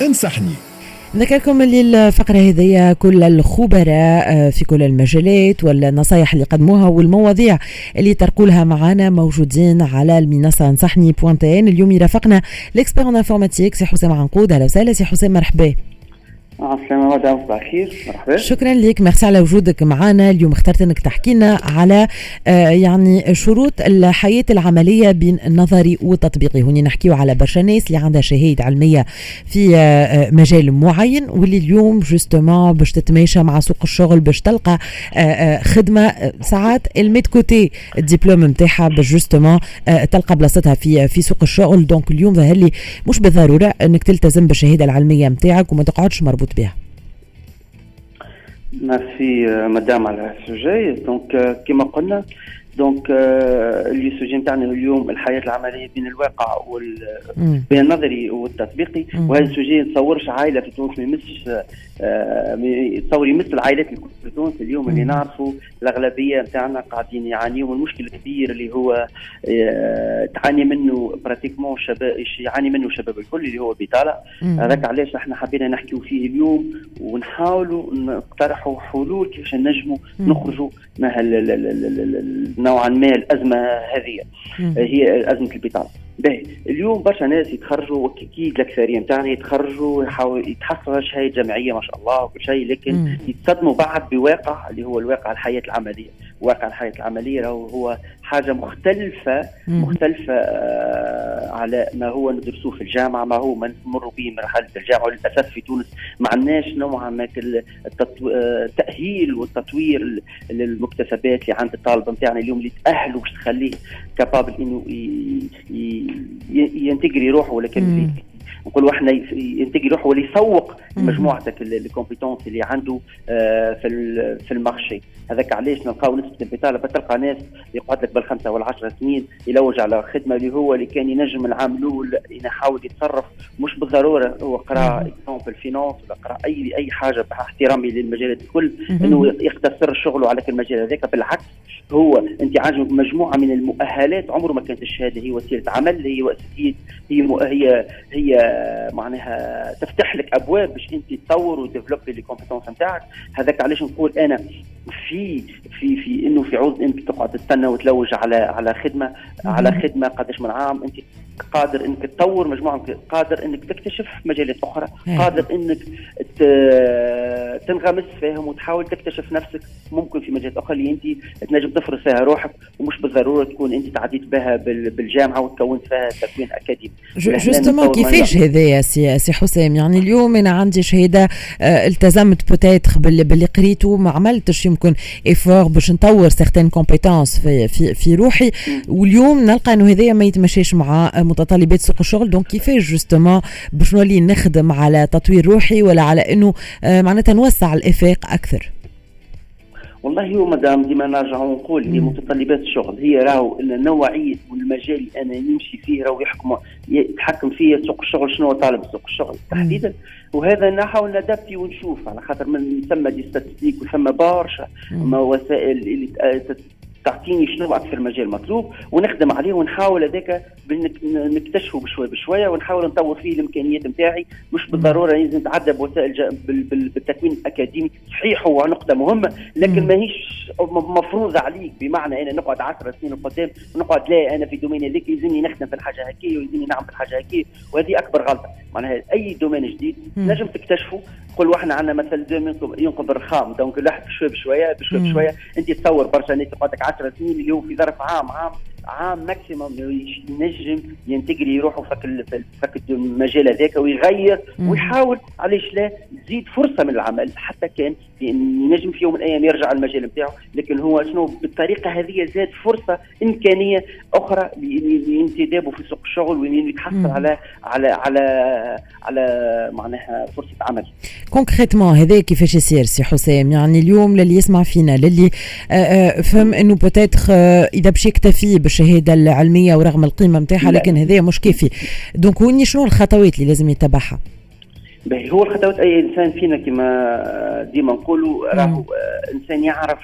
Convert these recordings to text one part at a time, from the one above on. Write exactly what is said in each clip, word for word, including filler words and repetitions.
انصحني. نذكركم اللي الفقرة هذه كل الخبراء في كل المجالات والنصائح اللي قدموها والمواضيع اللي ترقولها معنا موجودين على المنصة انصحني بوان تي ان. اليوم يرافقنا الاكسبير ان انفورماتيك سي حسام عنقود. اهلا وسهلا سي حسام، مرحبا. السلام عليكم، صباح الخير، مرحبا. شكرا لك، ميرسي على وجودك معنا. اليوم اخترت انك تحكي لنا على آه يعني شروط الحياة العملية بين النظري والتطبيقي. هوني نحكيو على برشا ناس اللي عندها شهادة علمية في آه مجال معين، واللي اليوم جوستومون باش تتماشى مع سوق الشغل باش تلقى آه آه خدمة. آه ساعات الميت كوتي الدبلوم نتاعها باش جوستومون آه تلقى بلاصتها في في سوق الشغل. دونك اليوم ظهر لي مش بالضرورة انك تلتزم بالشهادة العلمية نتاعك وما تقعدش مربوط بها. ميرسي مدام على السوجي. دونك كما قلنا، دونك اللي السوجي نتاعنا اليوم الحياه العمليه بين الواقع وال بين النظري والتطبيقي. وهذا السوجي نتصورش عائله في تونس ما يمسش، تصور يمس العائلات الكل في تونس اليوم. اللي نعرفوا الاغلبيه نتاعنا قاعدين يعانيوا من مشكل كبير اللي هو تعاني منه براتيكمون شباب، يعاني منه الشباب الكل، اللي هو البطاله. هذاك علاش احنا حبينا نحكيو فيه اليوم ونحاولوا نقترحوا حلول كيفاش نجموا نخرجوا من نوعا ما الازمه هذه، هي ازمه البطاله. باهي اليوم برشا ناس يتخرجوا، اكيد الاكثريه نتاعنا يتخرجوا يحاولوا يتحصلوا شهاده جمعيه ما شاء الله وكل شيء، لكن مم. يتصدموا بعد بواقع اللي هو الواقع الحياه العمليه. واقع الحياه العمليه هو حاجه مختلفه مم. مختلفه آه على ما هو ندرسوه في الجامعه، ما هو ما نمر به مرحله الجامعه. وللاسف في تونس ما عندناش نوعا ما التاهيل والتطوير للمكتسبات اللي عند الطالب نتاعنا اليوم، اللي تاهلوا باش تخليه كابابل انه ينتجري روحه. ولكن نقولوا احنا ينتجي روحه ولا يسوق مجموعتك الكومبيتونس اللي عنده في في المارشي. هذاك علاش نلقاو نسبه البطاله، بتلقى ناس يقعد لك بالخمسه والعشر سنين يلوج على خدمه اللي هو اللي كان ينجم العام الاول يحاول يتصرف. مش بالضروره هو قرا اكزامبل فينانس ولا قرا اي اي حاجه، باحترامي للمجالات الكل، انه يختصر شغله على المجال هذاك. بالعكس، هو انت عندك مجموعه من المؤهلات. عمره ما كانت الشهاده هي وسيله عمل، هي هي هي هي, هي معناها تفتح لك ابواب باش انت تطور وديفلوبي لي كومبيتونس نتاعك. هذاك علاش نقول انا في في في انه في عوض انت تقعد تستنى وتلوج على على خدمه على خدمه قداش من عام، انت قادر انك تطور مجموعه، قادر انك تكتشف مجالات اخرى، قادر انك تنغمس فيهم وتحاول تكتشف نفسك ممكن في مجالات اخرى اللي انت تنجم تفرض فيها روحك، ومش بالضروره تكون انت تعديت بها بالجامعه وتكونت فيها تكوين اكاديمي. جوستومون كيفاش هذا يا سي سي حسام؟ يعني اليوم انا عندي شهاده آه التزمت بوتيتر باللي, باللي قريته، ما عملتش يمكن ايفور باش نطور سيغتين كومبيتونس في في في روحي، م. واليوم نلقى انه هذايا ما يتمشيش مع متطلبات سوق الشغل. دونك كيفاش جوستومون باش نولي نخدم على تطوير روحي ولا على انه آه معناتها نوسع الافاق اكثر؟ والله هو مدام ديما نرجع ونقول هي متطلبات الشغل، هي راهو النوعيه والمجال اللي انا نمشي فيه راهو يحكم يتحكم فيه سوق الشغل، شنو طالب سوق الشغل تحديدا. وهذا نحاول ندبي ونشوف، على خاطر من ثم دي ستاتستيك وثم برشا وسائل اللي تعطيني شنو اكثر مجال مطلوب ونخدم عليه ونحاول هذاك نكتشفه بشوي بشويه ونحاول نطور فيه الامكانيات نتاعي. مش بالضروره لازم نتعدى بوسائل بالتكوين الاكاديمي. صحيح هو نقطه مهمه، لكن ماهيش مفروضه عليك بمعنى انا نقعد عشر سنين قدام ونقعد لا انا في دومين هذيك يلزمني نخدم في الحاجه هكي ويلزمني نعمل في الحاجه هكي. وهذه اكبر غلطه. معناها اي دومين جديد نجم تكتشفه. قولوا احنا عندنا مثل ينقذ الرخام، دونك الواحد بشوي بشويه بشوي بشويه انت تصور برشا ناس تقعد لك عشر سنين اللي هو في ظرف عام عام عام ماكسيموم ينجم ينتقل يروحوا فك فك المجال هذاك ويغير ويحاول علاش لا تزيد فرصه من العمل، حتى كان ينجم في يوم من الايام يرجع المجال نتاعو. لكن هو شنو بالطريقه هذه زاد فرصه امكانيه اخرى لانتدابه في سوق الشغل ويتحصل على على على على معناها فرصه عمل. كونكريتمون هذا كيفاش يصير سي حسام؟ يعني اليوم للي يسمع فينا للي فهم انه بوتيتر اذا باش يكتفي بالشهاده العلميه ورغم القيمه نتاعها لكن هذا مش كافي، دونك وين شنو الخطوات اللي لازم يتبعها؟ هو الخطوات اي انسان فينا كما ديما نقولوا راهو انسان يعرف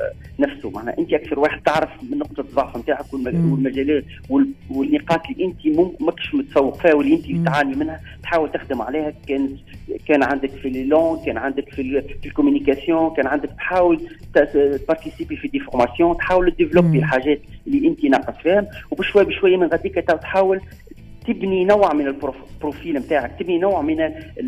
نفسه. معناها انت اكثر واحد تعرف من نقطه الضعف نتاعك والمجالات والنقاط اللي انت ماكش متسوق فيها واللي انت تعاني منها، تحاول تخدم عليها. كان كان عندك في لي لون، كان عندك في في الكوميونيكاسيون، كان عندك تحاول تبارتيسيبي في دي فورماسيون، تحاول تديفلوبي الحاجات اللي انت ناقص فيهم، وبشويه بشويه من غاديك تحاول تبني نوع من البروفيل نتاعك، تبني نوع من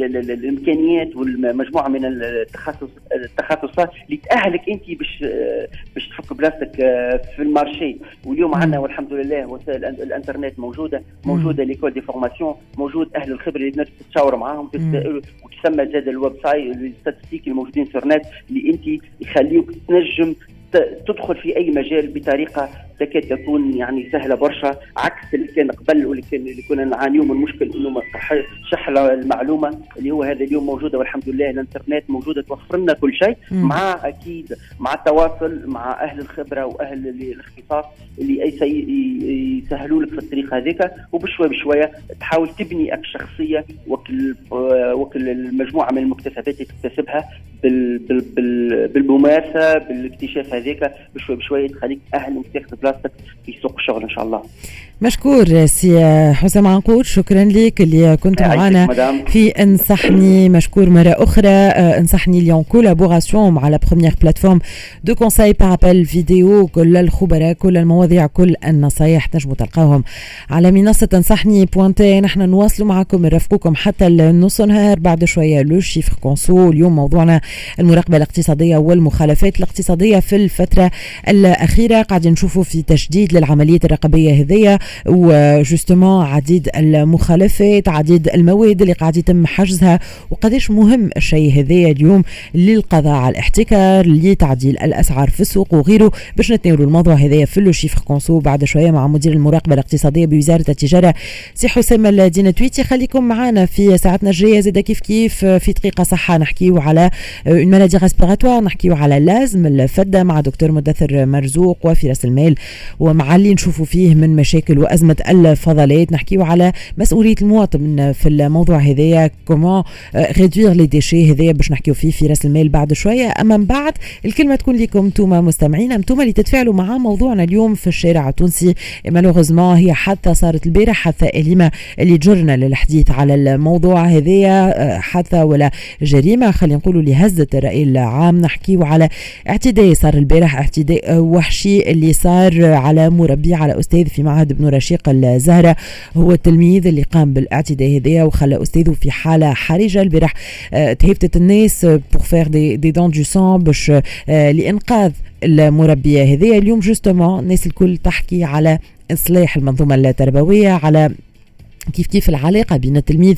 الامكانيات والمجموعه من التخصص التخصصات اللي تاهلك انت باش باش تفك بلاصتك في المارشي. واليوم عندنا والحمد لله وسائل الانترنت موجوده موجوده ليكول دي فورماسيون، موجود اهل الخبره اللي تقدر تتشاور معاهم وتسمى زاد الويب سايت الستاتستيك الموجودين في النت اللي انت يخليوك تنجم تدخل في اي مجال بطريقه تكاد تكون يعني سهله برشا، عكس اللي كان قبل واللي كان اللي كنا نعانيو من مشكل انه ما شحله المعلومه اللي هو هذا اليوم موجوده والحمد لله. الانترنت موجوده توفر لنا كل شيء، مع اكيد مع التواصل مع اهل الخبره واهل الاختصاص اللي يسهلوا لك في الطريق هذيك، وبشويه بشويه تحاول تبني اك شخصيه وكل وكل المجموعه من المكتسبات اللي تكتسبها بال بال بال بالممارسه بالاكتشاف هذيك، بشويه بشويه تخليك اهل انك تاخذ بلاصتك في سوق الشغل ان شاء الله. مشكور سي حسام عنقود، شكرا لك اللي كنت معنا في انصحني. مشكور مرة أخرى. انصحني اليوم كولابوراسيون مع لا بروميير بلاتفورم دو كونساي بارابل فيديو، كل الخبراء كل المواضيع كل النصايح تنجموا تلقاهم على منصة انصحني بوانتي. نحن نواصلوا معكم نرافقوكم حتى النص نهار. بعد شوية لو شيفر كونسو. اليوم موضوعنا المراقبة الاقتصادية والمخالفات الاقتصادية في الفترة الأخيرة. قاعدين نشوفوا في تشديد للعمليات الرقابية هذية، وجوستومون عديد المخالفات، عديد المواد اللي قاعد يتم حجزها، وقديش مهم الشيء هذا اليوم للقضاء على الاحتكار، لتعديل الأسعار في السوق وغيره. باش نتناولوا الموضوع هذا في لو شيفر كونسو بعد شوية مع مدير المراقبة الاقتصادية بوزارة التجارة سي حسام الدينتويتي. خليكم معنا في ساعتنا الجاية زاد كيف كيف في دقيقة صحة نحكيو على اون مالادي ريسبيراتوار، نحكيو على لازم الفدة مع دكتور مدثر مرزوق، وفي راس المال ومع اللي نشوفوا فيه من مشاكل وأزمة الفضلات. نحكيو على مسؤولية المواطن في الموضوع هذايا، كومون ريدوير لي ديشي هذايا باش نحكيو فيه في راس المال بعد شوية. أما من بعد الكلمة تكون لكم توما مستمعين، انتم اللي تتفاعلوا مع موضوعنا اليوم في الشارع التونسي. مالوغوزمون هي حتى صارت البارح حتى أليمة اللي جرنا للحديث على الموضوع هذايا، حتى ولا جريمة خلينا نقولوا اللي هزت الرأي العام. نحكيو على اعتداء صار البارح، اعتداء وحشي اللي صار على مربي على أستاذ في معهد ابن رشيق الزهرة. هو التلميذ اللي قام بالاعتداء هذايا وخلى أستاذه في حالة حرجة. البارح اه تهيفتت الناس بور فير دي دي دون دو سون باش اه لإنقاذ المربية هذايا. اليوم جوستومون الناس الكل تحكي على إصلاح المنظومة التربوية، على كيف كيف العلاقة بين التلميذ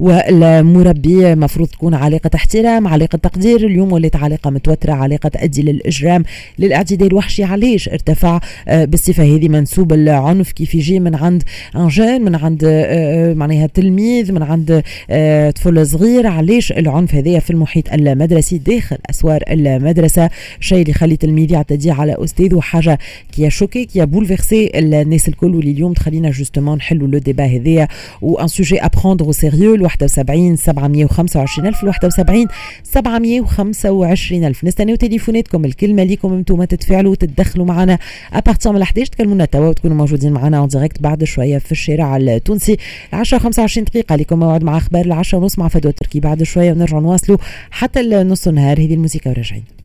والمربي مفروض تكون علاقة احترام، علاقة تقدير. اليوم ولات علاقة متوترة، علاقة تؤدي للإجرام، للاعتداء الوحشي. علاش ارتفع بالصفة هذه منسوب العنف؟ كيف يجي من عند انجان، من عند معناها تلميذ، من عند طفل صغير؟ علاش العنف هذا في المحيط المدرسي داخل أسوار المدرسة؟ شيء اللي يخلي تلميذ يعتدي على أستاذه، حاجة كي شوكي كي بولفيرسي الناس الكل. واللي اليوم تخلينا جوستومون نحلوا لو ديبا هذايا وان سوجي ابروندر او سيريو. واحد وسبعين سبعمية وخمسة وعشرين ألف واحد وسبعين سبعمية وخمسة وعشرين ألف. نستناو تليفوناتكم، الكلمة ليكم انتم تتفاعلوا وتتدخلوا معنا ابارتير من الحداش، تكلمونا توا وتكونوا موجودين معنا اون ديريكت بعد شوية في الشارع التونسي. العشرة وخمسة وعشرين دقيقة لكم موعد مع اخبار العشرة ونص مع فدوى تركي. بعد شوية ونرجع نواصلوا حتى النص النهار. هذه الموسيقى وراجعين.